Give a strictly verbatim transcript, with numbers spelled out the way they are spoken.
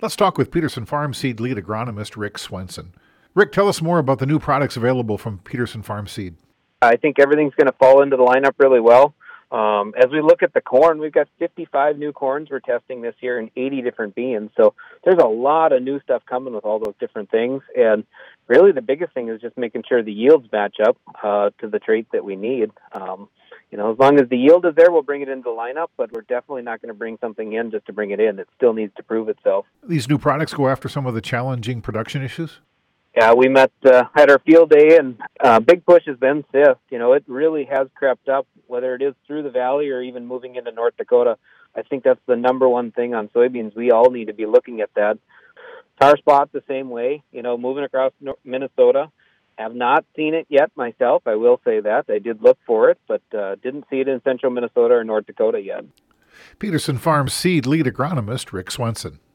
Let's talk with Peterson Farm Seed lead agronomist Rick Swenson. Rick, tell us more about the new products available from Peterson Farm Seed. I think everything's going to fall into the lineup really well. Um, as we look at the corn, we've got fifty-five new corns we're testing this year and eighty different beans. So there's a lot of new stuff coming with all those different things. And really the biggest thing is just making sure the yields match up uh, to the traits that we need. Um, you know, as long as the yield is there, we'll bring it into the lineup, but we're definitely not going to bring something in just to bring it in. It still needs to prove itself. These new products go after some of the challenging production issues? Yeah, we met uh, at our field day, and uh, big push has been C I F. You know, it really has crept up, whether it is through the valley or even moving into North Dakota. I think that's the number one thing on soybeans. We all need to be looking at that. Tar spot the same way, you know, moving across Minnesota. Have not seen it yet myself, I will say that. I did look for it, but uh, didn't see it in central Minnesota or North Dakota yet. Peterson Farm Seed lead agronomist Rick Swenson.